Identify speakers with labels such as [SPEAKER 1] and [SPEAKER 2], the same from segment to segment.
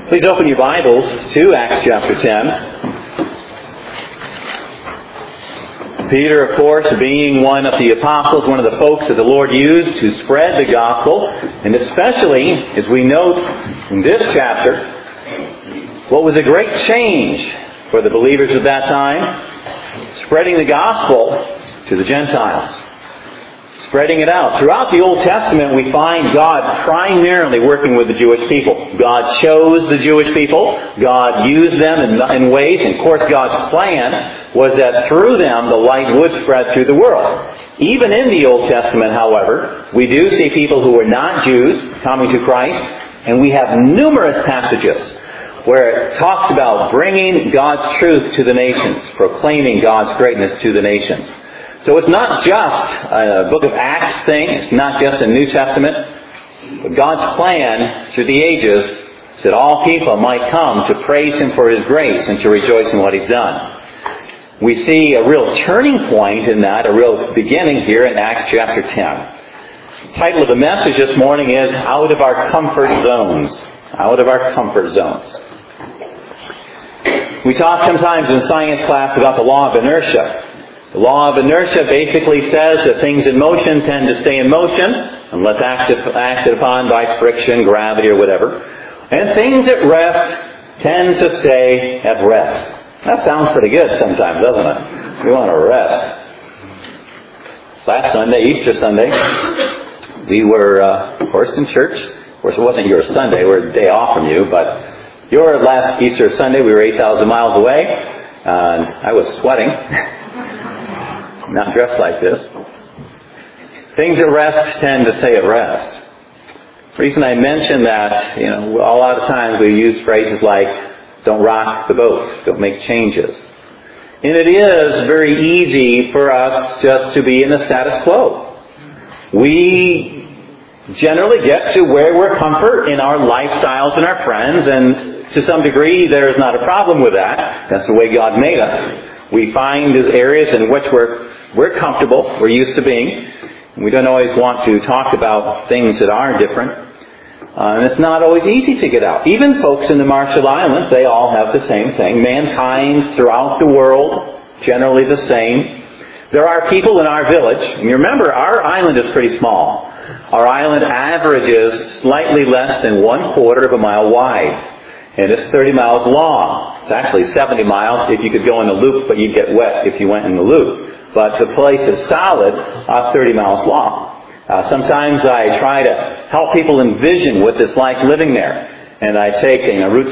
[SPEAKER 1] Please open your Bibles to Acts chapter 10. Peter, of course, being one of the apostles, one of the folks that the Lord used to spread the gospel, and especially, as we note in this chapter, what was a great change for the believers at that time, spreading the gospel to the Gentiles. Spreading it out. Throughout the Old Testament, we find God primarily working with the Jewish people. God chose the Jewish people. God used them in ways. And of course, God's plan was that through them, the light would spread through the world. Even in the Old Testament, however, we do see people who are not Jews coming to Christ. And we have numerous passages where it talks about bringing God's truth to the nations, proclaiming God's greatness to the nations. So it's not just a book of Acts thing. It's not just a New Testament. But God's plan through the ages is that all people might come to praise Him for His grace and to rejoice in what He's done. We see a real turning point in that, a real beginning here in Acts chapter 10. The title of the message this morning is Out of Our Comfort Zones. Out of Our Comfort Zones. We talk sometimes in science class about the law of inertia. The law of inertia basically says that things in motion tend to stay in motion unless acted upon by friction, gravity, or whatever. And things at rest tend to stay at rest. That sounds pretty good sometimes, doesn't it? We want to rest. Last Sunday, Easter Sunday, we were, of course, in church. Of course, it wasn't your Sunday. We're a day off from you. But your last Easter Sunday, we were 8,000 miles away. And I was sweating. Not dressed like this. Things at rest tend to stay at rest. The reason I mention that, a lot of times we use phrases like, don't rock the boat, don't make changes. And it is very easy for us just to be in the status quo. We generally get to where we're comfort in our lifestyles and our friends, and to some degree there's not a problem with that. That's the way God made us. We find these areas in which we're comfortable, we're used to being. And we don't always want to talk about things that are different. And it's not always easy to get out. Even folks in the Marshall Islands, they all have the same thing. Mankind throughout the world, generally the same. There are people in our village, and you remember, our island is pretty small. Our island averages slightly less than 1/4 of a mile wide. And it's 30 miles long. It's actually 70 miles if you could go in a loop, but you'd get wet if you went in the loop. But the place is solid, 30 miles long. Sometimes I try to help people envision what it's like living there. And I take, Route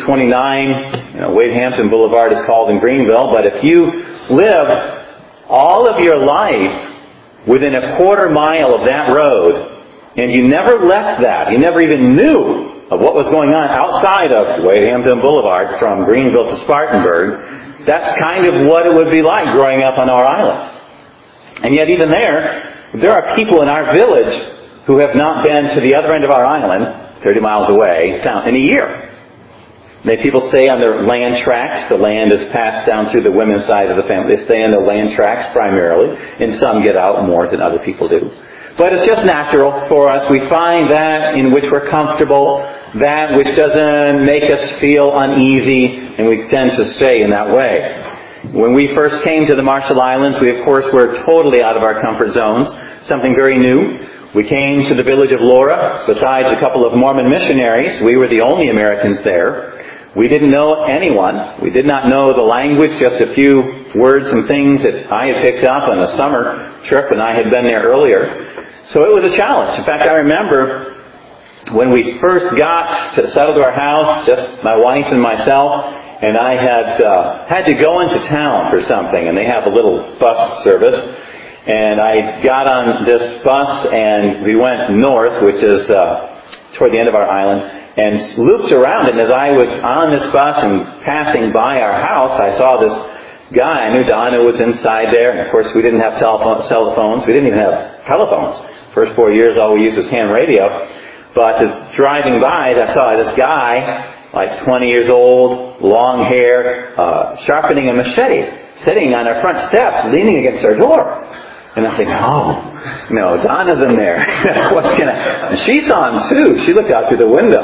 [SPEAKER 1] 29, Wade Hampton Boulevard is called in Greenville. But if you lived all of your life within 1/4 mile of that road, and you never left that, you never even knew of what was going on outside of Wade Hampton Boulevard from Greenville to Spartanburg, that's kind of what it would be like growing up on our island. And yet even there are people in our village who have not been to the other end of our island, 30 miles away, in a year. Many people stay on their land tracts. The land is passed down through the women's side of the family. They stay on their land tracts primarily, and some get out more than other people do. But it's just natural for us. We find that in which we're comfortable, that which doesn't make us feel uneasy, and we tend to stay in that way. When we first came to the Marshall Islands, we of course were totally out of our comfort zones, something very new. We came to the village of Laura. Besides a couple of Mormon missionaries, we were the only Americans there. We didn't know anyone. We did not know the language, just a few words and things that I had picked up on a summer trip when I had been there earlier. So it was a challenge. In fact, I remember when we first got to settle to our house, just my wife and myself, and I had to go into town for something, and they have a little bus service. And I got on this bus, and we went north, which is toward the end of our island, and looped around. And as I was on this bus and passing by our house, I saw this guy. I knew Donna was inside there, and of course we didn't have cell phones. We didn't even have telephones. First 4 years, all we used was ham radio. But as driving by, I saw this guy, like 20 years old, long hair, sharpening a machete, sitting on our front steps, leaning against our door. And I think, oh, no, Donna's in there. What's going to... And she saw him too. She looked out through the window.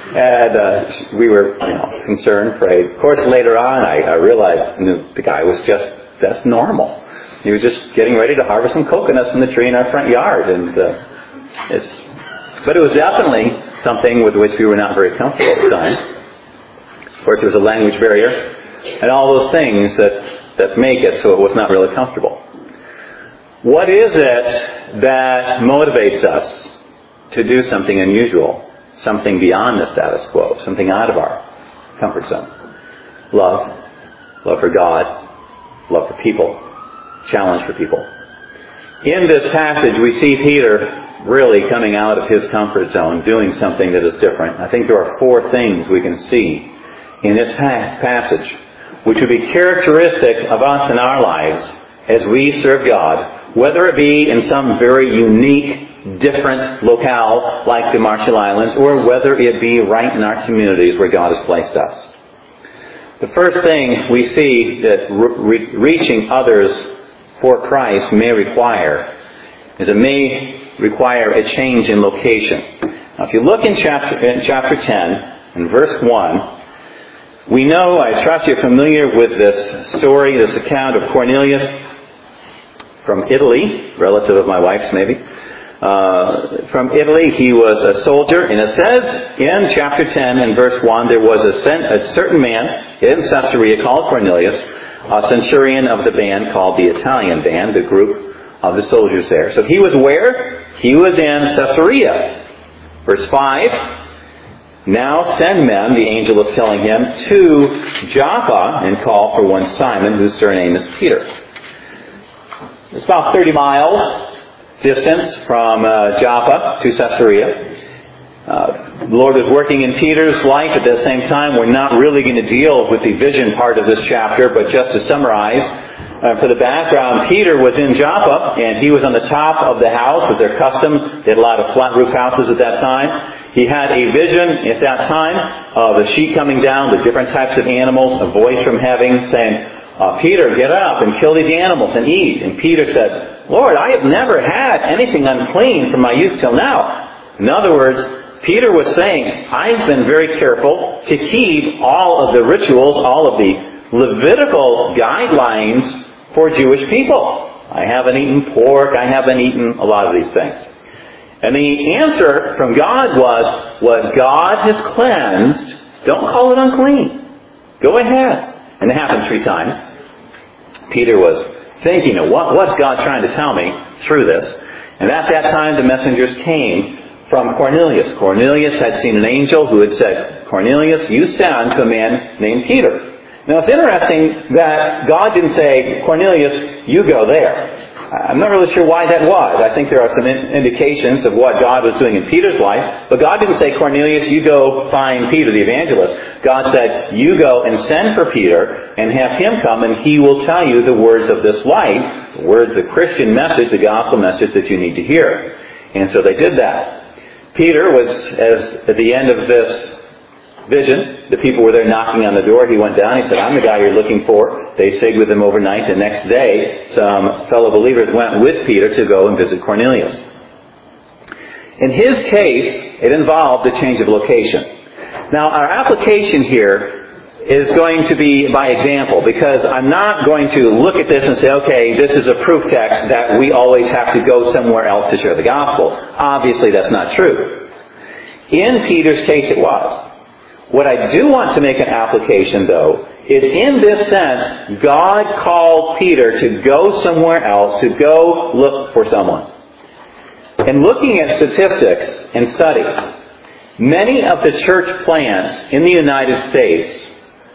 [SPEAKER 1] And we were concerned, prayed. Of course, later on, I realized the guy was that's normal. He was just getting ready to harvest some coconuts from the tree in our front yard. And but it was definitely something with which we were not very comfortable at the time. Of course, there was a language barrier and all those things that make it so it was not really comfortable. What is it that motivates us to do something unusual, something beyond the status quo, something out of our comfort zone? Love for God, love for people, challenge for people. In this passage, we see Peter really coming out of his comfort zone, doing something that is different. I think there are 4 things we can see in this passage, which would be characteristic of us in our lives as we serve God, whether it be in some very unique, different locale like the Marshall Islands, or whether it be right in our communities where God has placed us. The first thing we see that reaching others for Christ may require is it may require a change in location. Now, if you look in chapter 10, in verse 1, we know, I trust you're familiar with this story, this account of Cornelius from Italy, relative of my wife's maybe. From Italy, he was a soldier, and it says in chapter 10 and verse 1, there was a certain man in Caesarea called Cornelius, a centurion of the band called the Italian band, the group of the soldiers there. So he was where? He was in Caesarea. Verse 5, now send men, the angel is telling him, to Joppa and call for one Simon, whose surname is Peter. It's about 30 miles distance from Joppa to Caesarea. The Lord was working in Peter's life at the same time. We're not really going to deal with the vision part of this chapter, but just to summarize, for the background, Peter was in Joppa, and he was on the top of the house, as their custom. They had a lot of flat roof houses at that time. He had a vision at that time of a sheep coming down with different types of animals, a voice from heaven saying, Peter, get up and kill these animals and eat. And Peter said, Lord, I have never had anything unclean from my youth till now. In other words, Peter was saying, I've been very careful to keep all of the rituals, all of the Levitical guidelines for Jewish people. I haven't eaten pork. I haven't eaten a lot of these things. And the answer from God was, what God has cleansed, don't call it unclean. Go ahead. And it happened 3 times. Peter was thinking, what's God trying to tell me through this? And at that time, the messengers came from Cornelius. Cornelius had seen an angel who had said, Cornelius, you send to a man named Peter. Now, it's interesting that God didn't say, Cornelius, you go there. I'm not really sure why that was. I think there are some indications of what God was doing in Peter's life. But God didn't say, Cornelius, you go find Peter the evangelist. God said, you go and send for Peter and have him come, and he will tell you the words of this life, the words, the Christian message, the gospel message that you need to hear. And so they did that. Peter was, at the end of this vision, the people were there knocking on the door. He went down. He said, I'm the guy you're looking for. They stayed with him overnight. The next day, some fellow believers went with Peter to go and visit Cornelius. In his case, it involved a change of location. Now, our application here is going to be by example, because I'm not going to look at this and say, okay, this is a proof text that we always have to go somewhere else to share the gospel. Obviously, that's not true. In Peter's case, it was. What I do want to make an application, though, is in this sense, God called Peter to go somewhere else, to go look for someone. And looking at statistics and studies, many of the church plants in the United States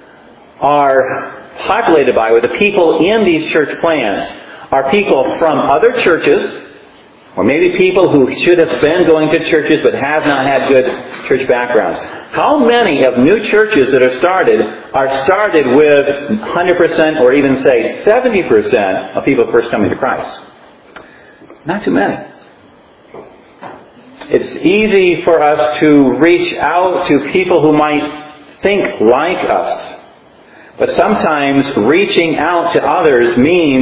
[SPEAKER 1] are populated by, or the people in these church plants are people from other churches, or maybe people who should have been going to churches but have not had good church backgrounds. How many of new churches that are started with 100% or even say 70% of people first coming to Christ? Not too many. It's easy for us to reach out to people who might think like us. But sometimes reaching out to others means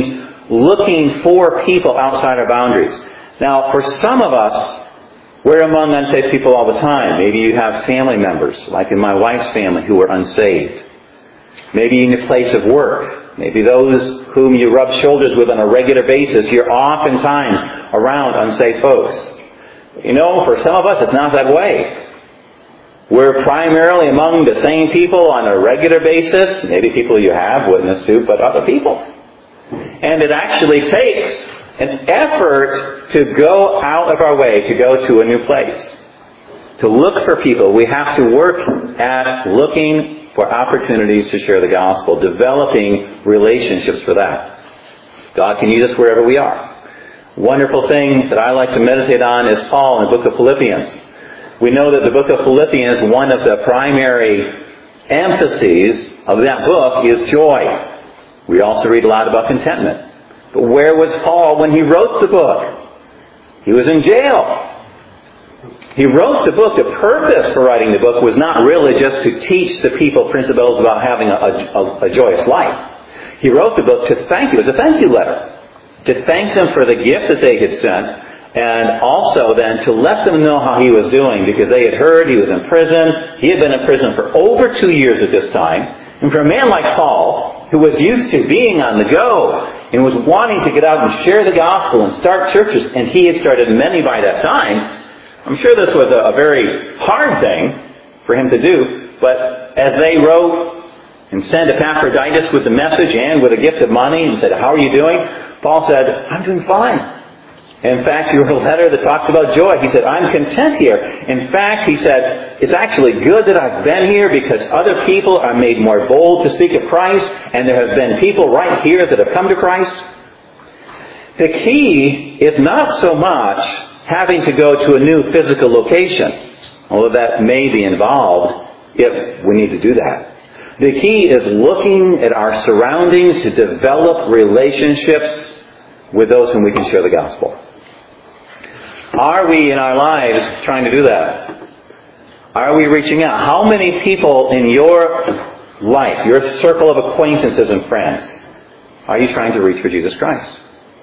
[SPEAKER 1] looking for people outside our boundaries. Now, for some of us, we're among unsaved people all the time. Maybe you have family members, like in my wife's family, who are unsaved. Maybe in your place of work. Maybe those whom you rub shoulders with on a regular basis, you're oftentimes around unsaved folks. You know, for some of us, it's not that way. We're primarily among the same people on a regular basis, maybe people you have witnessed to, but other people. And it actually takes an effort to go out of our way to go to a new place. To look for people. We have to work at looking for opportunities to share the gospel, developing relationships for that. God can use us wherever we are. Wonderful thing that I like to meditate on is Paul in the book of Philippians. We know that the book of Philippians, one of the primary emphases of that book is joy. We also read a lot about contentment. But where was Paul when he wrote the book? He was in jail. He wrote the book. The purpose for writing the book was not really just to teach the people principles about having a joyous life. He wrote the book to thank you. It was a thank you letter. To thank them for the gift that they had sent, and also then to let them know how he was doing, because they had heard he was in prison. He had been in prison for over 2 years at this time. And for a man like Paul, who was used to being on the go and was wanting to get out and share the gospel and start churches, and he had started many by that time, I'm sure this was a very hard thing for him to do. But as they wrote and sent Epaphroditus with the message and with a gift of money and said, "How are you doing?" Paul said, "I'm doing fine." In fact, you wrote a letter that talks about joy. He said, "I'm content here." In fact, he said, "It's actually good that I've been here because other people are made more bold to speak of Christ, and there have been people right here that have come to Christ." The key is not so much having to go to a new physical location, although that may be involved if we need to do that. The key is looking at our surroundings to develop relationships with those whom we can share the gospel. Are we in our lives trying to do that? Are we reaching out? How many people in your life, your circle of acquaintances and friends, are you trying to reach for Jesus Christ?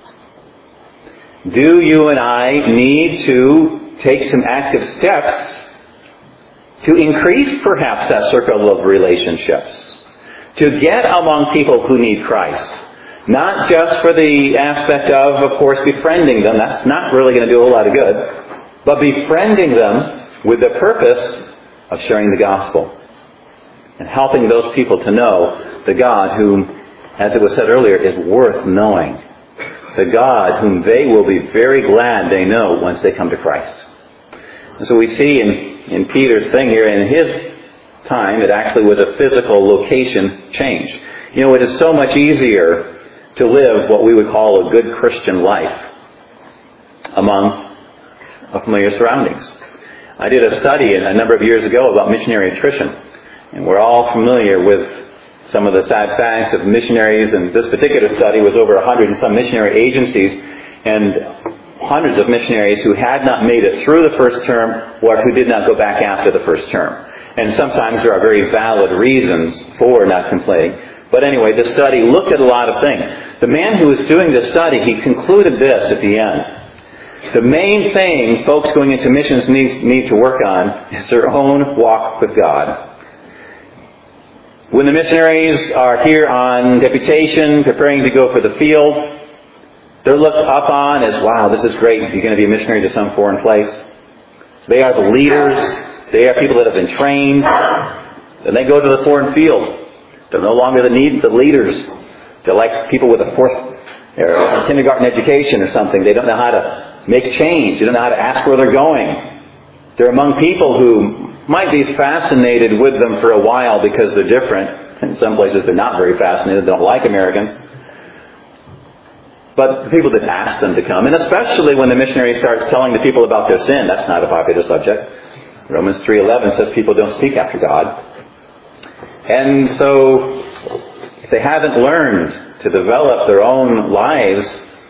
[SPEAKER 1] Do you and I need to take some active steps to increase perhaps that circle of relationships? To get among people who need Christ. Not just for the aspect of course, befriending them. That's not really going to do a lot of good. But befriending them with the purpose of sharing the gospel. And helping those people to know the God whom, as it was said earlier, is worth knowing. The God whom they will be very glad they know once they come to Christ. And so we see in Peter's thing here, in his time, it actually was a physical location change. You know, it is so much easier to live what we would call a good Christian life among familiar surroundings. I did a study a number of years ago about missionary attrition. And we're all familiar with some of the sad facts of missionaries, and this particular study was over 100 and some missionary agencies, and hundreds of missionaries who had not made it through the first term or who did not go back after the first term. And sometimes there are very valid reasons for not completing. But anyway, the study looked at a lot of things. The man who was doing the study, he concluded this at the end. The main thing folks going into missions need to work on is their own walk with God. When the missionaries are here on deputation, preparing to go for the field, they're looked up on as, wow, this is great. You're going to be a missionary to some foreign place. They are the leaders. They are people that have been trained. Then they go to the foreign field. They're no longer the leaders. They're like people with a kindergarten education or something. They don't know how to make change. They don't know how to ask where they're going. They're among people who might be fascinated with them for a while because they're different. In some places they're not very fascinated. They don't like Americans. But the people that ask them to come, and especially when the missionary starts telling the people about their sin, that's not a popular subject. Romans 3:11 says people don't seek after God. And so, if they haven't learned to develop their own lives,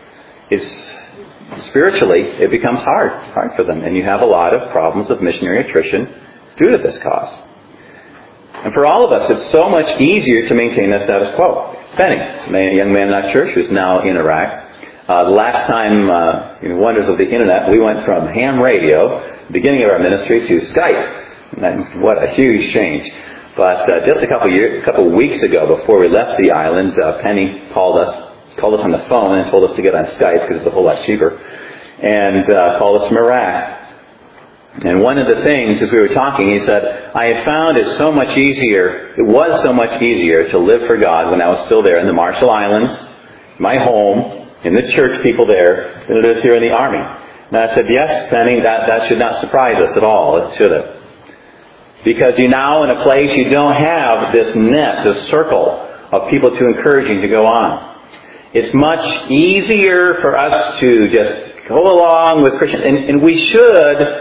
[SPEAKER 1] spiritually, it becomes hard for them. And you have a lot of problems of missionary attrition due to this cause. And for all of us, it's so much easier to maintain the status quo. Penny, a young man in our church who's now in Iraq. The last time, wonders of the internet, we went from ham radio, beginning of our ministry, to Skype. And what a huge change. But just a couple weeks ago, before we left the island, Penny called us on the phone and told us to get on Skype because it's a whole lot cheaper, and called us from Iraq. And one of the things, as we were talking, he said, I had found it was so much easier to live for God when I was still there in the Marshall Islands, my home, in the church people there, than it is here in the Army. And I said, yes, Penny, that should not surprise us at all. It shouldn't. Because you're now in a place you don't have this net, this circle of people to encourage you to go on. It's much easier for us to just go along with Christians. And we should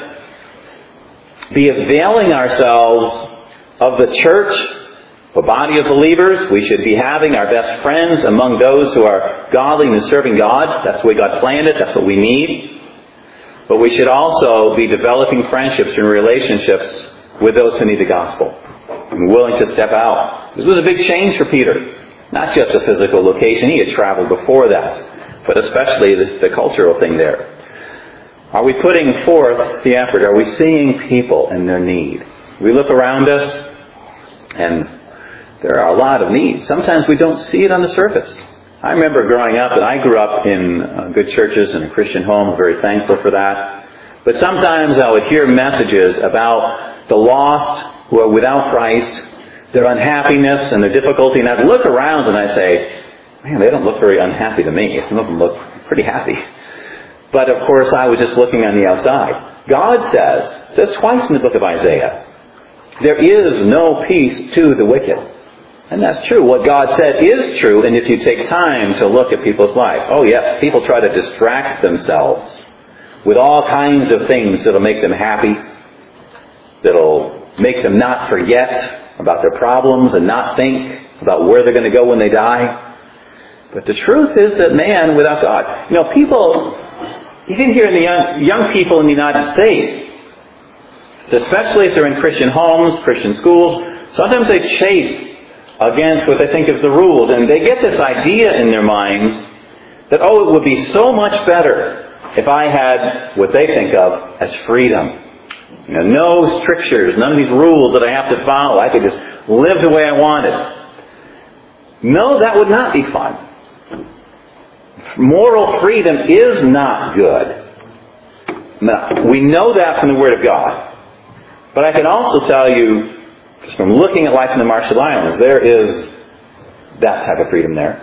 [SPEAKER 1] be availing ourselves of the church, a body of believers. We should be having our best friends among those who are godly and serving God. That's the way God planned it. That's what we need. But we should also be developing friendships and relationships with those who need the gospel and willing to step out. This was a big change for Peter. Not just a physical location. He had traveled before that. But especially the cultural thing there. Are we putting forth the effort? Are we seeing people in their need? We look around us and there are a lot of needs. Sometimes we don't see it on the surface. I remember growing up, and I grew up in good churches and a Christian home. I'm very thankful for that. But sometimes I would hear messages about the lost who are without Christ, their unhappiness and their difficulty. And I'd look around and I'd say, man, they don't look very unhappy to me. Some of them look pretty happy. But of course, I was just looking on the outside. God says twice in the book of Isaiah, there is no peace to the wicked. And that's true. What God said is true, and if you take time to look at people's lives, oh yes, people try to distract themselves with all kinds of things that'll make them happy, that'll make them not forget about their problems and not think about where they're going to go when they die. But the truth is that man without God, people, even here in the young people in the United States, especially if they're in Christian homes, Christian schools, sometimes they chafe against what they think of the rules. And they get this idea in their minds that, it would be so much better if I had what they think of as freedom. No strictures, none of these rules that I have to follow. I could just live the way I wanted. No, that would not be fun. Moral freedom is not good. Now, we know that from the Word of God. But I can also tell you, just from looking at life in the Marshall Islands, there is that type of freedom there.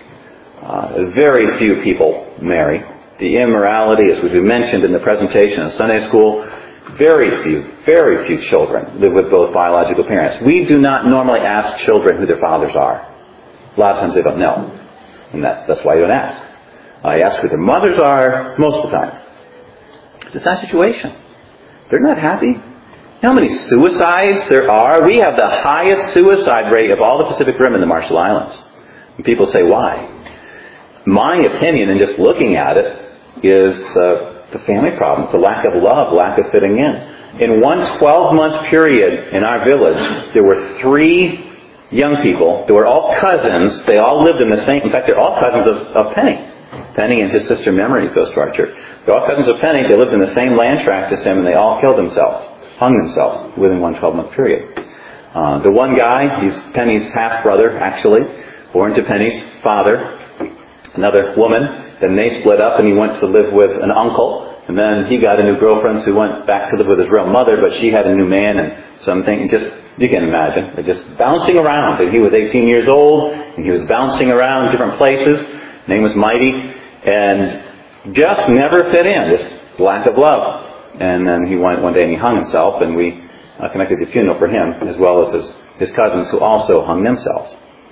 [SPEAKER 1] Very few people marry. The immorality, as we mentioned in the presentation in Sunday school, very few children live with both biological parents. We do not normally ask children who their fathers are. A lot of times they don't know. And that's why you don't ask. I ask who their mothers are most of the time. It's a sad situation. They're not happy. You know how many suicides there are? We have the highest suicide rate of all the Pacific Rim in the Marshall Islands. And people say, why? My opinion, in just looking at it, is the family problem. It's a lack of love, lack of fitting in. In one 12-month period in our village, there were 3 young people. They were all cousins. They all lived in the same... In fact, they're all cousins of Penny. Penny and his sister Memory goes to our church. They're all cousins of Penny. They lived in the same land tract as him, and they all hung themselves within one 12-month period. The one guy, he's Penny's half-brother, actually, born to Penny's father. Another woman. Then they split up, and he went to live with an uncle. And then he got a new girlfriend who went back to live with his real mother, but she had a new man and something. You can imagine. They're just bouncing around. And he was 18 years old, and he was bouncing around different places. His name was Mighty. And just never fit in. Just lack of love. And then he went one day and he hung himself, and we conducted the funeral for him, as well as his cousins who also hung themselves.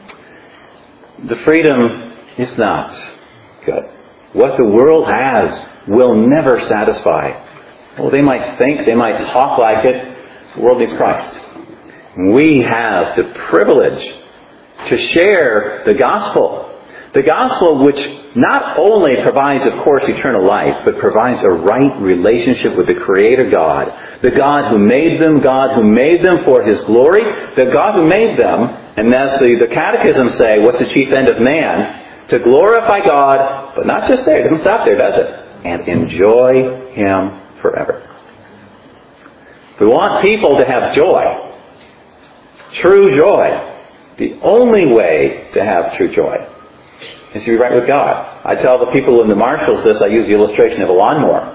[SPEAKER 1] The freedom is not good. What the world has will never satisfy. Well, they might think, they might talk like it. The world needs Christ. We have the privilege to share the gospel. The gospel, which not only provides, of course, eternal life, but provides a right relationship with the Creator God. The God who made them for His glory, the God who made them, and as the catechisms say, what's the chief end of man? To glorify God, but not just there, it doesn't stop there, does it? And enjoy Him forever. If we want people to have joy, true joy, the only way to have true joy is to be right with God. I tell the people in the Marshalls this, I use the illustration of a lawnmower.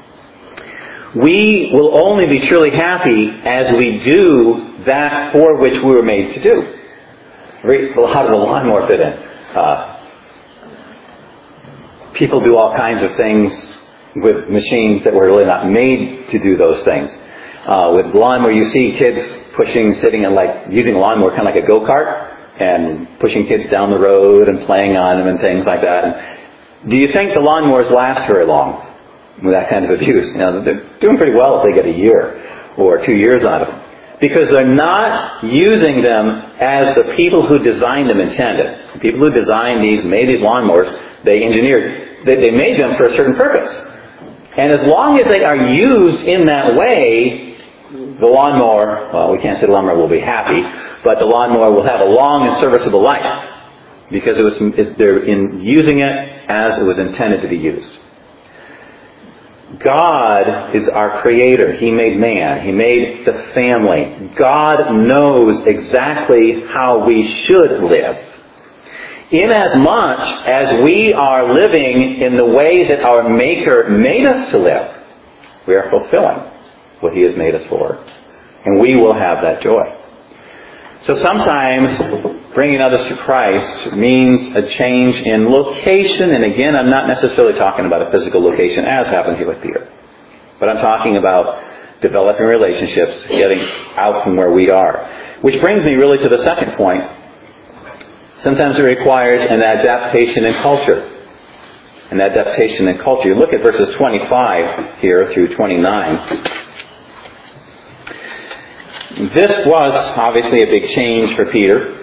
[SPEAKER 1] We will only be truly happy as we do that for which we were made to do. Well, how does a lawnmower fit in? People do all kinds of things with machines that were really not made to do those things. With lawnmower, you see kids sitting and using a lawnmower kind of like a go-kart, and pushing kids down the road and playing on them and things like that. And do you think the lawnmowers last very long with that kind of abuse? They're doing pretty well if they get a year or 2 years out of them. Because they're not using them as the people who designed them intended. The people who designed made these lawnmowers, they made them for a certain purpose. And as long as they are used in that way, the lawnmower, well, we can't say the lawnmower will be happy, but the lawnmower will have a long and serviceable life because they're using it as it was intended to be used. God is our Creator. He made man. He made the family. God knows exactly how we should live. Inasmuch as we are living in the way that our Maker made us to live, we are fulfilling what He has made us for. And we will have that joy. So sometimes bringing others to Christ means a change in location. And again, I'm not necessarily talking about a physical location as happened here with Peter. But I'm talking about developing relationships, getting out from where we are. Which brings me really to the second point. Sometimes it requires an adaptation in culture. An adaptation in culture. You look at verses 25 here through 29. This was obviously a big change for Peter.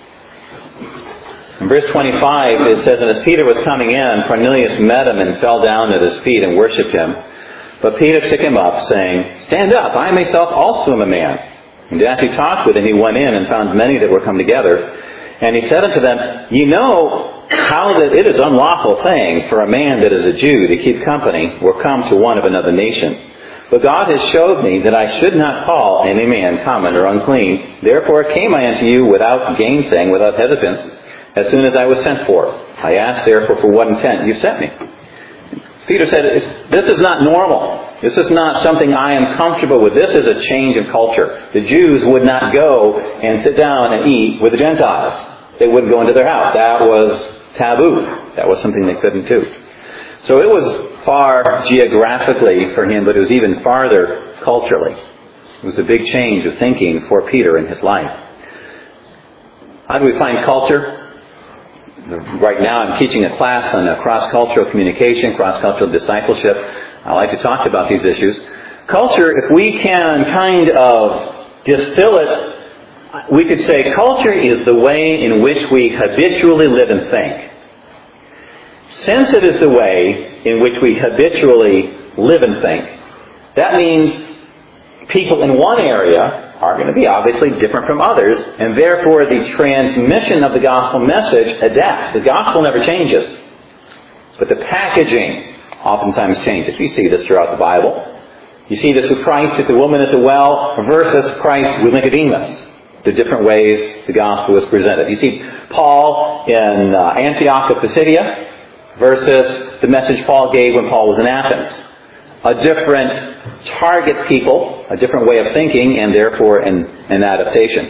[SPEAKER 1] In verse 25 it says, "And as Peter was coming in, Cornelius met him and fell down at his feet and worshipped him. But Peter took him up, saying, 'Stand up, I myself also am a man.' And as he talked with him, he went in and found many that were come together. And he said unto them, Ye know how that it is unlawful thing for a man that is a Jew to keep company or come to one of another nation. But God has showed me that I should not call any man common or unclean. Therefore came I unto you without gainsaying, without hesitance, as soon as I was sent for. I asked therefore for what intent you sent me." Peter said, this is not normal. This is not something I am comfortable with. This is a change of culture. The Jews would not go and sit down and eat with the Gentiles. They wouldn't go into their house. That was taboo. That was something they couldn't do. So it was far geographically for him, but it was even farther culturally. It was a big change of thinking for Peter in his life. How do we find culture? Right now I'm teaching a class on cross-cultural communication, cross-cultural discipleship. I like to talk about these issues. Culture, if we can kind of distill it, we could say culture is the way in which we habitually live and think. Since it is the way in which we habitually live and think, that means people in one area are going to be obviously different from others, and therefore the transmission of the gospel message adapts. The gospel never changes, but the packaging oftentimes changes. You see this throughout the Bible. You see this with Christ at the woman at the well versus Christ with Nicodemus. The different ways the gospel was presented. You see Paul in Antioch of Pisidia versus the message Paul gave when Paul was in Athens. A different target people, a different way of thinking, and therefore an adaptation.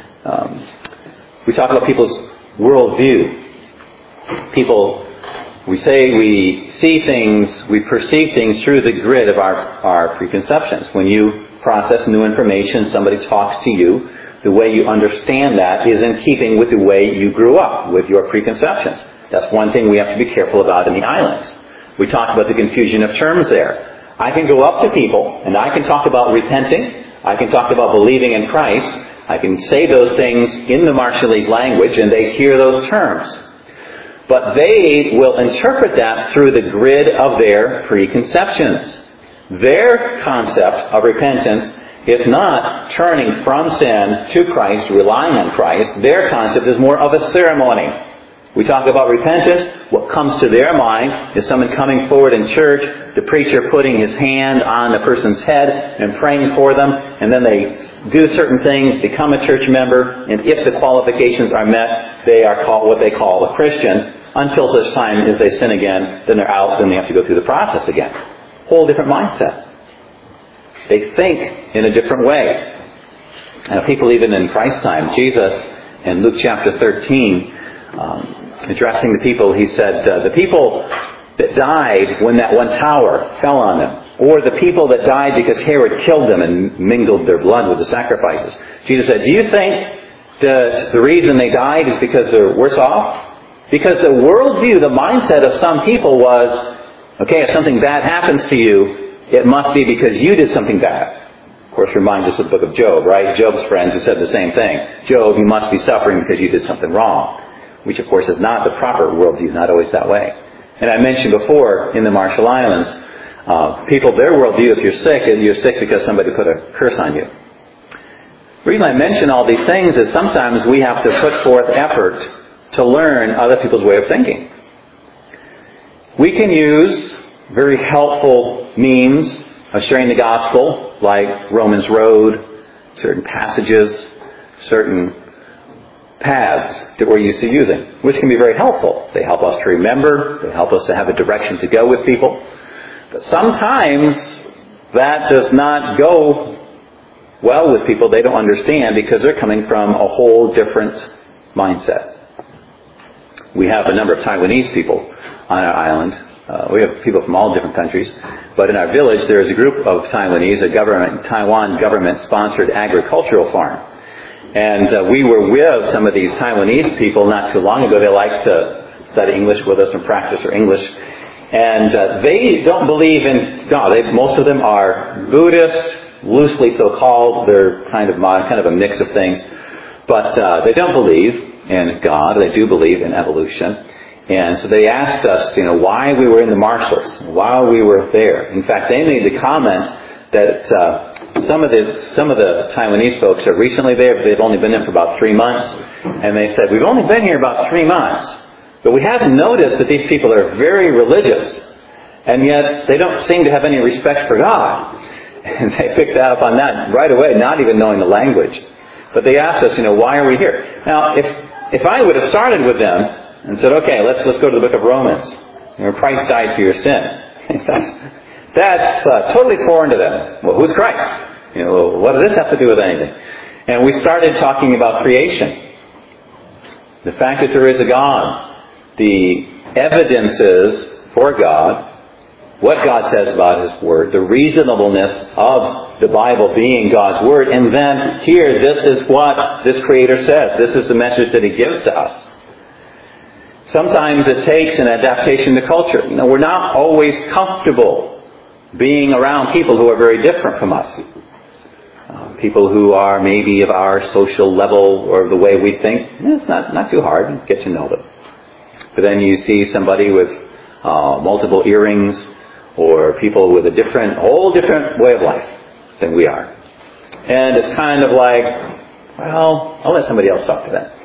[SPEAKER 1] We talk about people's worldview. People, we say we see things, we perceive things through the grid of our preconceptions. When you process new information, somebody talks to you, the way you understand that is in keeping with the way you grew up, with your preconceptions. That's one thing we have to be careful about in the islands. We talked about the confusion of terms there. I can go up to people and I can talk about repenting. I can talk about believing in Christ. I can say those things in the Marshallese language and they hear those terms. But they will interpret that through the grid of their preconceptions. Their concept of repentance is not turning from sin to Christ, relying on Christ. Their concept is more of a ceremony. We talk about repentance. What comes to their mind is someone coming forward in church, the preacher putting his hand on the person's head and praying for them, and then they do certain things, become a church member, and if the qualifications are met, they are called what they call a Christian, until such time as they sin again, then they're out, then they have to go through the process again. Whole different mindset. They think in a different way. People even in Christ's time, Jesus in Luke chapter 13, addressing the people, he said, the people that died when that one tower fell on them, or the people that died because Herod killed them and mingled their blood with the sacrifices. Jesus said, do you think that the reason they died is because they're worse off? Because the worldview, the mindset of some people was, okay, if something bad happens to you, it must be because you did something bad. Of course, reminds us of the book of Job, right? Job's friends who said the same thing. Job, you must be suffering because you did something wrong. Which, of course, is not the proper worldview, not always that way. And I mentioned before, in the Marshall Islands, people, their worldview, if you're sick because somebody put a curse on you. The reason I mention all these things is sometimes we have to put forth effort to learn other people's way of thinking. We can use very helpful means of sharing the gospel, like Romans Road, certain passages, certain paths that we're used to using, which can be very helpful. They help us to remember, they help us to have a direction to go with people. But sometimes that does not go well with people. They don't understand because they're coming from a whole different mindset. We have a number of Taiwanese people on our island. We have people from all different countries. But in our village, there is a group of Taiwanese, a Taiwan government-sponsored agricultural farm. And we were with some of these Taiwanese people not too long ago. They like to study English with us and practice their English. And they don't believe in God. Most of them are Buddhist, loosely so-called. They're kind of a mix of things. But they don't believe in God. They do believe in evolution. And so they asked us, why we were in the Marshalls, while we were there. In fact, they made the comment that some of the Taiwanese folks are recently there, but they've only been there for about 3 months. And they said, we've only been here about 3 months, but we have noticed that these people are very religious, and yet they don't seem to have any respect for God. And they picked up on that right away, not even knowing the language. But they asked us, why are we here? Now, if I would have started with them and said, okay, let's go to the book of Romans, Christ died for your sin. That's totally foreign to them. Well, who's Christ? What does this have to do with anything? And we started talking about creation. The fact that there is a God. The evidences for God. What God says about His Word. The reasonableness of the Bible being God's Word. And then here, this is what this Creator says. This is the message that He gives to us. Sometimes it takes an adaptation to culture. We're not always comfortable being around people who are very different from us. People who are maybe of our social level or the way we think. It's not too hard. Get to know them. But then you see somebody with multiple earrings or people with a whole different way of life than we are. And it's kind of like, well, I'll let somebody else talk to them.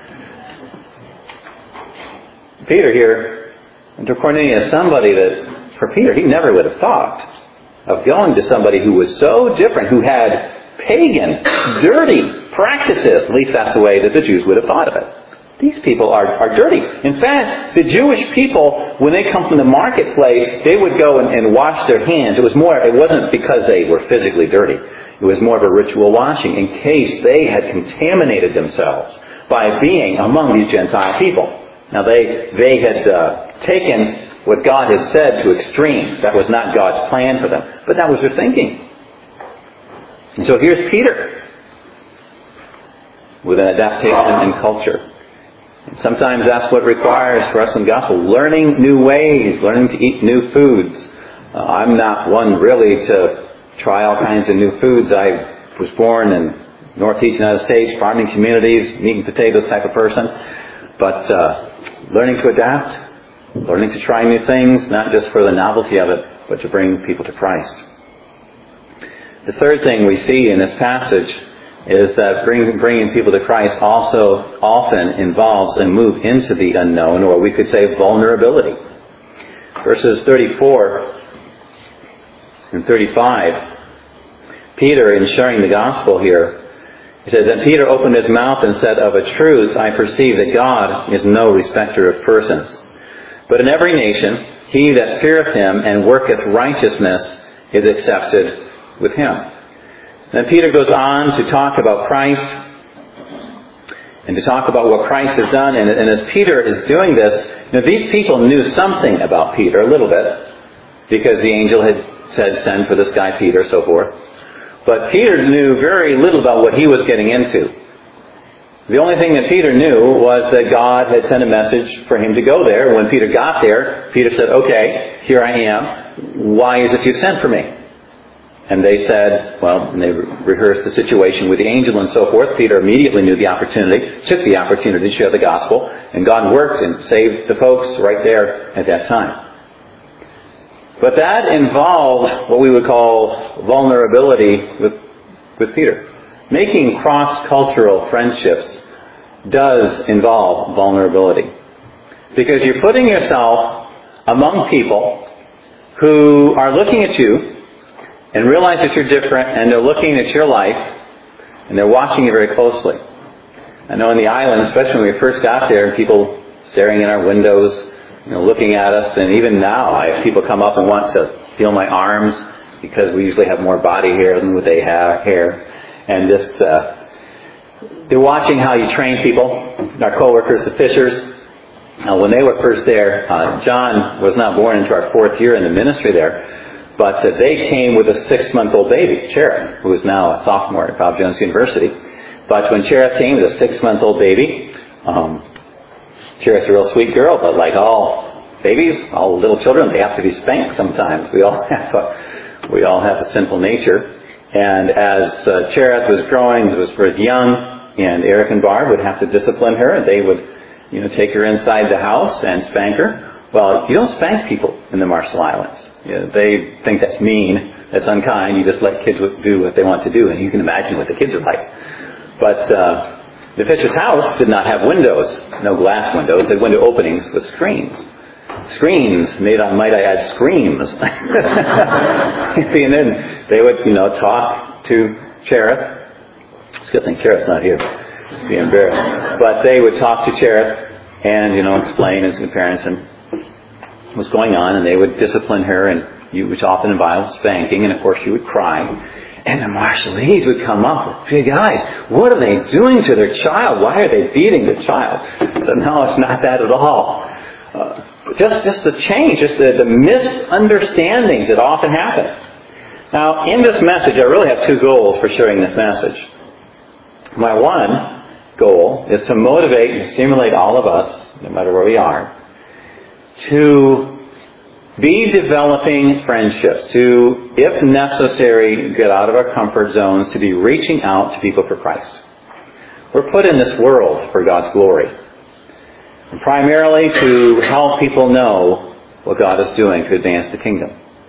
[SPEAKER 1] Peter here, and to Cornelius, somebody that, for Peter, he never would have thought of going to somebody who was so different, who had pagan, dirty practices. At least that's the way that the Jews would have thought of it. These people are dirty. In fact, the Jewish people, when they come from the marketplace, they would go and wash their hands. It wasn't because they were physically dirty. It was more of a ritual washing in case they had contaminated themselves by being among these Gentile people. Now, they had taken what God had said to extremes. That was not God's plan for them. But that was their thinking. And so here's Peter with an adaptation in culture. And sometimes that's what it requires for us in the gospel. Learning new ways, learning to eat new foods. I'm not one really to try all kinds of new foods. I was born in northeast United States, farming communities, meat and potatoes type of person. but learning to adapt, learning to try new things, not just for the novelty of it, but to bring people to Christ. The third thing we see in this passage is that bringing people to Christ also often involves a move into the unknown, or we could say vulnerability. Verses 34 and 35, Peter, in sharing the gospel here, he said, "Then Peter opened his mouth and said, 'Of a truth I perceive that God is no respecter of persons. But in every nation he that feareth him and worketh righteousness is accepted with him.'" Then Peter goes on to talk about Christ and to talk about what Christ has done. And as Peter is doing this, these people knew something about Peter, a little bit, because the angel had said, "Send for this guy Peter," so forth. But Peter knew very little about what he was getting into. The only thing that Peter knew was that God had sent a message for him to go there. When Peter got there, Peter said, "Okay, here I am. Why is it you sent for me?" And they said, and they rehearsed the situation with the angel and so forth. Peter immediately knew the opportunity, took the opportunity to share the gospel, and God worked and saved the folks right there at that time. But that involved what we would call vulnerability with Peter. Making cross-cultural friendships does involve vulnerability. Because you're putting yourself among people who are looking at you and realize that you're different, and they're looking at your life, and they're watching you very closely. I know in the island, especially when we first got there, people staring in our windows, looking at us, and even now, I have people come up and want to feel my arms, because we usually have more body hair than what they have hair, and just they're watching how you train people. Our co-workers, the Fishers, when they were first there, John was not born into our 4th year in the ministry there. But they came with a 6-month-old baby, Cherith, who is now a sophomore at Bob Jones University. But when Cherith came with a 6-month-old baby, Cherith's a real sweet girl, but like all babies, all little children, they have to be spanked sometimes. We all have a sinful nature. And as Cherith was growing, was young, and Eric and Barb would have to discipline her, and they would, take her inside the house and spank her. Well, you don't spank people in the Marshall Islands. They think that's mean, that's unkind. You just let kids do what they want to do, and you can imagine what the kids are like. But the Fisher's house did not have windows, no glass windows. It had window openings with screens. Screens made on, might I add, screams. And then they would, talk to Cherith. It's a good thing Cherith's not here. Be embarrassed. But they would talk to Cherith and, explain as the parents and what's going on, and they would discipline her, and which often involved spanking, and of course she would cry. And the Marshallese would come up with big eyes. What are they doing to their child? Why are they beating the child? So no, it's not that at all. Just the change, just the misunderstandings that often happen. Now, in this message, I really have 2 goals for sharing this message. My one goal is to motivate and stimulate all of us, no matter where we are, to be developing friendships, to, if necessary, get out of our comfort zones, to be reaching out to people for Christ. We're put in this world for God's glory, and primarily to help people know what God is doing to advance the kingdom.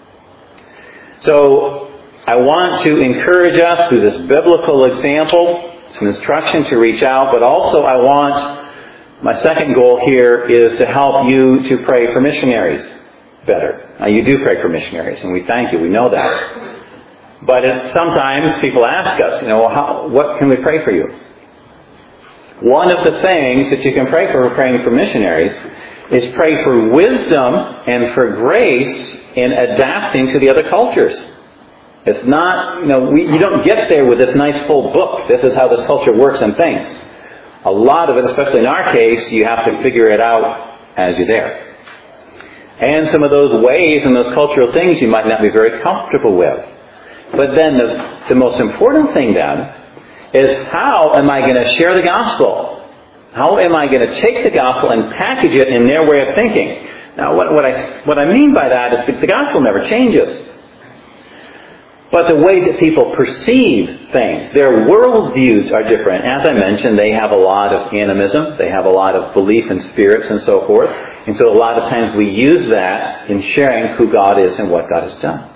[SPEAKER 1] So, I want to encourage us through this biblical example, some instruction to reach out, but also I want, my second goal here is to help you to pray for missionaries better. Now, you do pray for missionaries, and we thank you. We know that. But sometimes people ask us, what can we pray for you? One of the things that you can pray for praying for missionaries is pray for wisdom and for grace in adapting to the other cultures. It's not, you don't get there with this nice full book. This is how this culture works and thinks. A lot of it, especially in our case, you have to figure it out as you're there. And some of those ways and those cultural things you might not be very comfortable with. But then the most important thing then is, how am I going to share the gospel? How am I going to take the gospel and package it in their way of thinking? Now, what I mean by that is that the gospel never changes. But the way that people perceive things, their worldviews are different. As I mentioned, they have a lot of animism. They have a lot of belief in spirits and so forth. And so a lot of times we use that in sharing who God is and what God has done.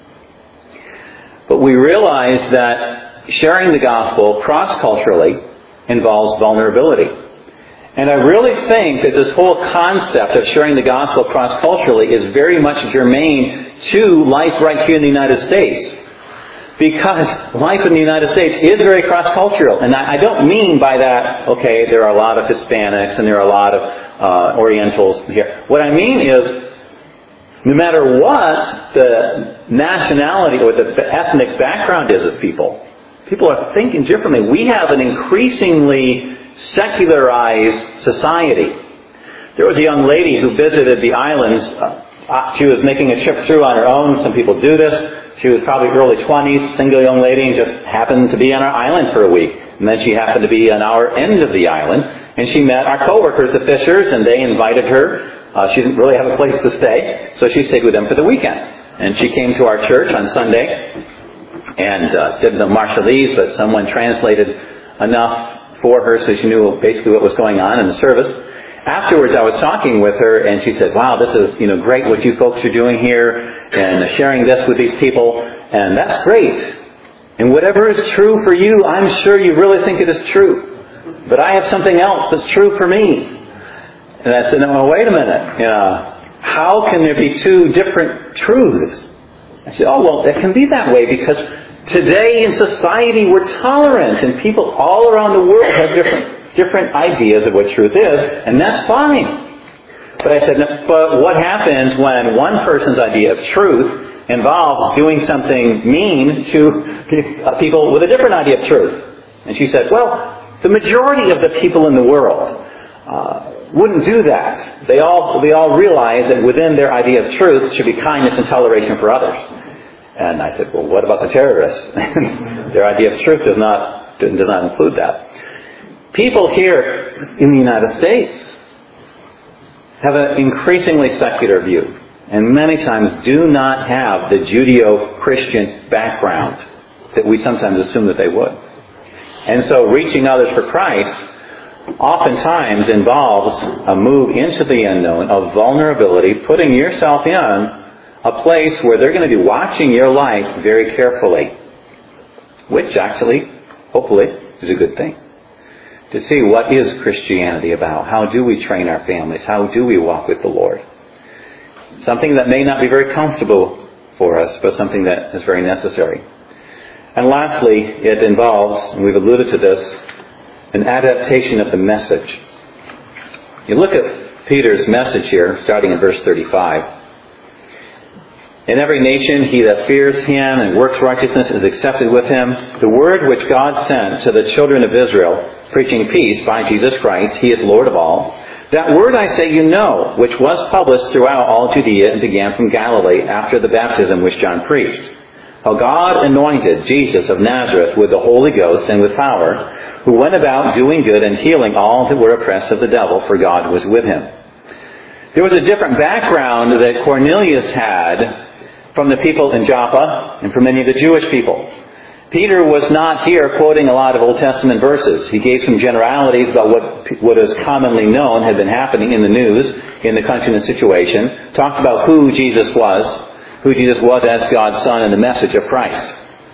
[SPEAKER 1] But we realize that sharing the gospel cross-culturally involves vulnerability. And I really think that this whole concept of sharing the gospel cross-culturally is very much germane to life right here in the United States. Because life in the United States is very cross-cultural. And I don't mean by that, okay, there are a lot of Hispanics and there are a lot of Orientals here. What I mean is, no matter what the nationality or the ethnic background is of people, people are thinking differently. We have an increasingly secularized society. There was a young lady who visited the islands. She was making a trip through on her own. Some people do this. She was probably early 20s, single young lady, and just happened to be on our island for a week. And then she happened to be on our end of the island. And she met our coworkers, the Fishers, and they invited her. She didn't really have a place to stay, so she stayed with them for the weekend. And she came to our church on Sunday and didn't know Marshallese, but someone translated enough for her so she knew basically what was going on in the service. Afterwards, I was talking with her, and she said, wow, this is great what you folks are doing here, and sharing this with these people, and that's great. And whatever is true for you, I'm sure you really think it is true. But I have something else that's true for me. And I said, no, wait a minute. How can there be two different truths? I said, oh, well, it can be that way because today in society we're tolerant, and people all around the world have different ideas of what truth is, and that's fine. But I said, no, but what happens when one person's idea of truth involves doing something mean to people with a different idea of truth? And she said, well, the majority of the people in the world wouldn't do that. They all realize that within their idea of truth should be kindness and toleration for others. And I said, well, what about the terrorists? Their idea of truth does not include that. People here in the United States have an increasingly secular view, and many times do not have the Judeo-Christian background that we sometimes assume that they would. And so reaching others for Christ oftentimes involves a move into the unknown of vulnerability, putting yourself in a place where they're going to be watching your life very carefully, which actually, hopefully, is a good thing. To see what is Christianity about. How do we train our families? How do we walk with the Lord? Something that may not be very comfortable for us, but something that is very necessary. And lastly, it involves, and we've alluded to this, an adaptation of the message. You look at Peter's message here, starting in verse 35. In every nation, he that fears him and works righteousness is accepted with him. The word which God sent to the children of Israel, preaching peace by Jesus Christ, he is Lord of all. That word I say you know, which was published throughout all Judea and began from Galilee after the baptism which John preached. How God anointed Jesus of Nazareth with the Holy Ghost and with power, who went about doing good and healing all that were oppressed of the devil, for God was with him. There was a different background that Cornelius had from the people in Joppa and from many of the Jewish people. Peter was not here quoting a lot of Old Testament verses. He gave some generalities about what is commonly known had been happening in the news, in the country and the situation. Talked about who Jesus was as God's Son and the message of Christ.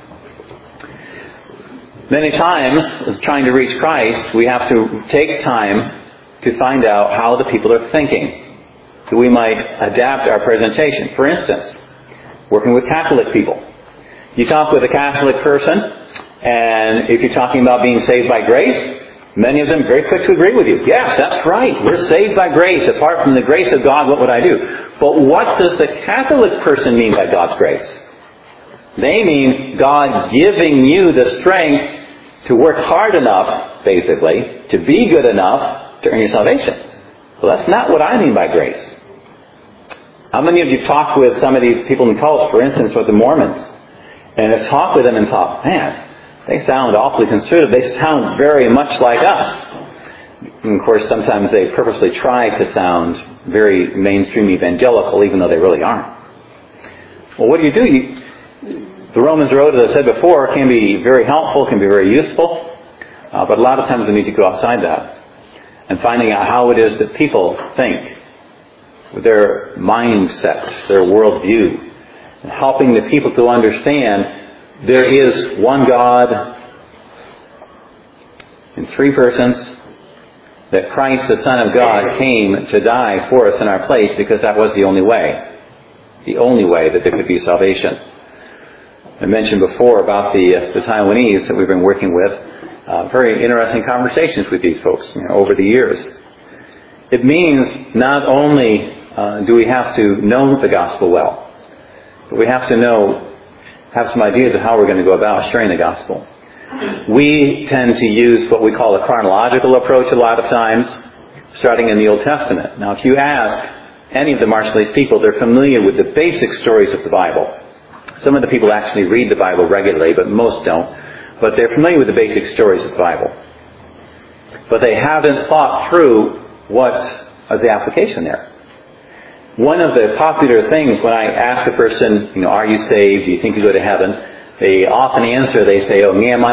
[SPEAKER 1] Many times, trying to reach Christ, we have to take time to find out how the people are thinking, so we might adapt our presentation. For instance, working with Catholic people. You talk with a Catholic person, and if you're talking about being saved by grace, many of them are very quick to agree with you. Yes, that's right. We're saved by grace. Apart from the grace of God, what would I do? But what does the Catholic person mean by God's grace? They mean God giving you the strength to work hard enough, basically, to be good enough to earn your salvation. Well, that's not what I mean by grace. How many of you talked with some of these people in cults, for instance, with the Mormons, and have talked with them and thought, man, they sound awfully conservative. They sound very much like us. And of course, sometimes they purposely try to sound very mainstream evangelical, even though they really aren't. Well, what do? The Romans Road, as I said before, can be very helpful, can be very useful, but a lot of times we need to go outside that and finding out how it is that people think, with their mindset, their worldview, and helping the people to understand there is one God in three persons, that Christ, the Son of God, came to die for us in our place because that was the only way that there could be salvation. I mentioned before about the Taiwanese that we've been working with. Very interesting conversations with these folks over the years. It means not only do we have to know the gospel well, but we have to have some ideas of how we're going to go about sharing the gospel. We tend to use what we call a chronological approach a lot of times, starting in the Old Testament. Now, if you ask any of the Marshallese people, they're familiar with the basic stories of the Bible. Some of the people actually read the Bible regularly, but most don't. But they're familiar with the basic stories of the Bible. But they haven't thought through what is the application there. One of the popular things when I ask a person, are you saved? Do you think you go to heaven? They often answer, they say,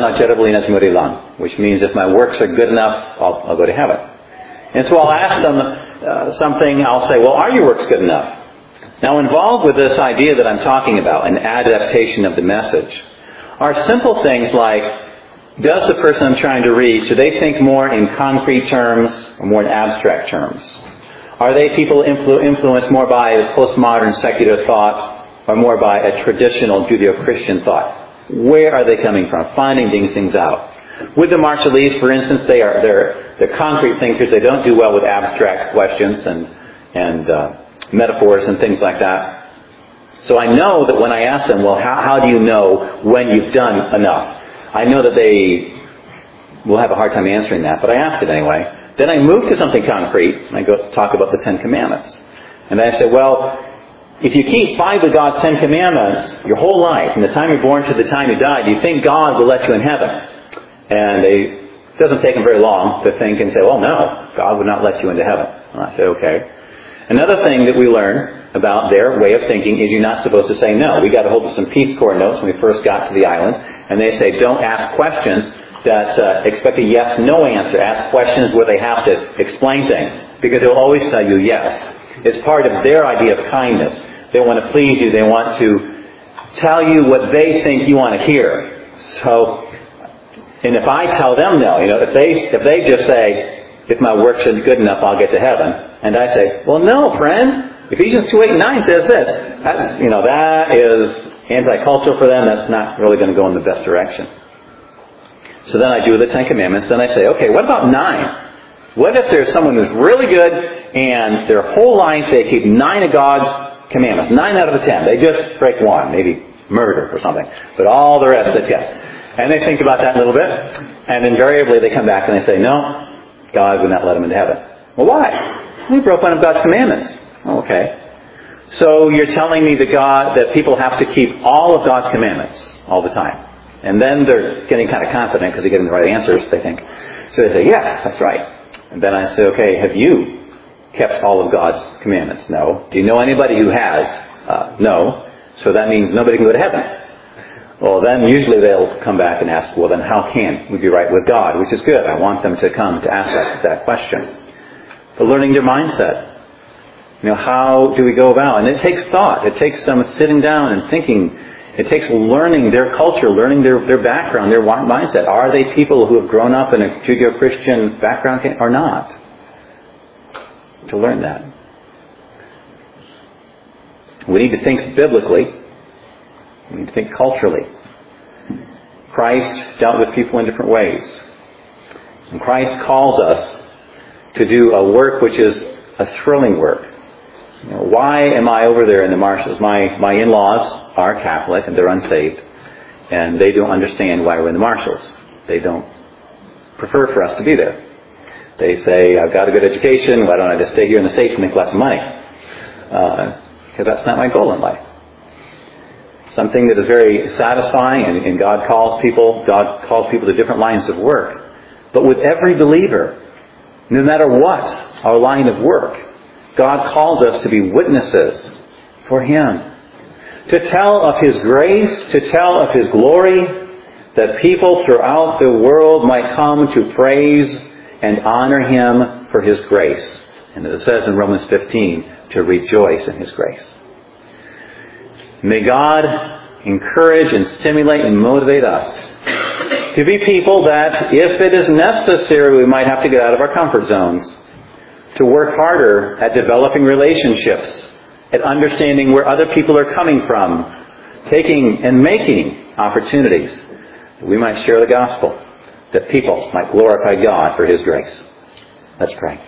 [SPEAKER 1] which means if my works are good enough, I'll go to heaven. And so I'll ask them something, I'll say, well, are your works good enough? Now, involved with this idea that I'm talking about, an adaptation of the message, are simple things like, does the person I'm trying to reach, do they think more in concrete terms or more in abstract terms? Are they people influenced more by postmodern secular thought or more by a traditional Judeo-Christian thought? Where are they coming from? Finding these things out. With the Marshallese, for instance, they're concrete thinkers. They don't do well with abstract questions and metaphors and things like that. So I know that when I ask them, well, how do you know when you've done enough? I know that they will have a hard time answering that, but I ask it anyway. Then I move to something concrete, and I go talk about the Ten Commandments. And I say, well, if you keep 5 of God's 10 Commandments your whole life, from the time you're born to the time you die, do you think God will let you in heaven? And it doesn't take them very long to think and say, well, no, God would not let you into heaven. And I say, okay. Another thing that we learn about their way of thinking is you're not supposed to say no. We got a hold of some Peace Corps notes when we first got to the islands, and they say don't ask questions that expect a yes-no answer. Ask questions where they have to explain things, because they'll always tell you yes. It's part of their idea of kindness. They want to please you. They want to tell you what they think you want to hear. So, and if I tell them no, if they just say, if my works are good enough, I'll get to heaven. And I say, well, no, friend. Ephesians 2:8-9 says this. That is anti-cultural for them. That's not really going to go in the best direction. So then I do the Ten Commandments. Then I say, okay, what about 9? What if there's someone who's really good and their whole life they keep 9 of God's commandments, 9 out of the 10. They just break 1, maybe murder or something. But all the rest they kept. And they think about that a little bit. And invariably they come back and they say, no, God would not let them into heaven. Well, why? We broke one of God's commandments. Okay. So you're telling me that people have to keep all of God's commandments all the time. And then they're getting kind of confident because they're getting the right answers, they think. So they say, yes, that's right. And then I say, okay, have you kept all of God's commandments? No. Do you know anybody who has? No. So that means nobody can go to heaven. Well, then usually they'll come back and ask, well, then how can we be right with God? Which is good. I want them to come to ask that question. But learning their mindset. How do we go about? And it takes thought. It takes some sitting down and thinking. It takes learning their culture, learning their background, their mindset. Are they people who have grown up in a Judeo-Christian background or not? To learn that. We need to think biblically. We need to think culturally. Christ dealt with people in different ways. And Christ calls us to do a work which is a thrilling work. Why am I over there in the Marshalls? My in-laws are Catholic and they're unsaved. And they don't understand why we're in the Marshalls. They don't prefer for us to be there. They say, I've got a good education. Why don't I just stay here in the States and make lots of money? Because that's not my goal in life. Something that is very satisfying, and God calls people to different lines of work. But with every believer, no matter what our line of work, God calls us to be witnesses for Him. to tell of His grace, to tell of His glory, that people throughout the world might come to praise and honor Him for His grace. And as it says in Romans 15, to rejoice in His grace. May God encourage and stimulate and motivate us to be people that, if it is necessary, we might have to get out of our comfort zones, to work harder at developing relationships, at understanding where other people are coming from, taking and making opportunities that we might share the gospel, that people might glorify God for His grace. Let's pray.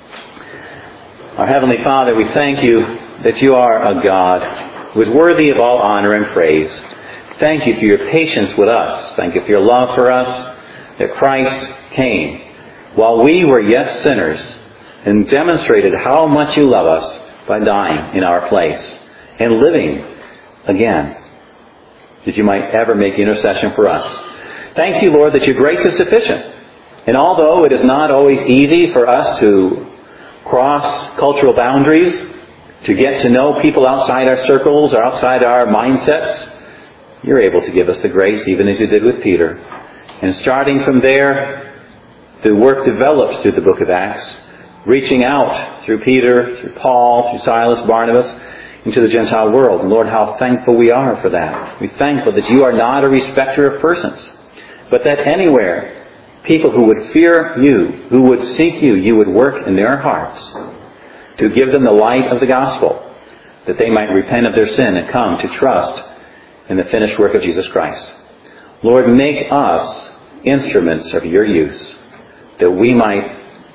[SPEAKER 1] Our Heavenly Father, we thank You that You are a God who is worthy of all honor and praise. Thank You for Your patience with us. Thank You for Your love for us, that Christ came while we were yet sinners and demonstrated how much You love us by dying in our place and living again, that You might ever make intercession for us. Thank You, Lord, that Your grace is sufficient. And although it is not always easy for us to cross cultural boundaries, to get to know people outside our circles or outside our mindsets, You're able to give us the grace, even as You did with Peter. And starting from there, the work develops through the book of Acts, reaching out through Peter, through Paul, through Silas, Barnabas, into the Gentile world. And Lord, how thankful we are for that. We're thankful that You are not a respecter of persons, but that anywhere people who would fear You, who would seek You would work in their hearts to give them the light of the gospel, that they might repent of their sin and come to trust in the finished work of Jesus Christ. Lord, make us instruments of Your use, that we might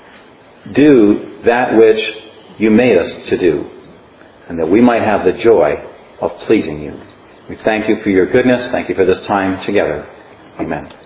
[SPEAKER 1] do that which You made us to do, and that we might have the joy of pleasing You. We thank You for Your goodness. Thank You for this time together. Amen.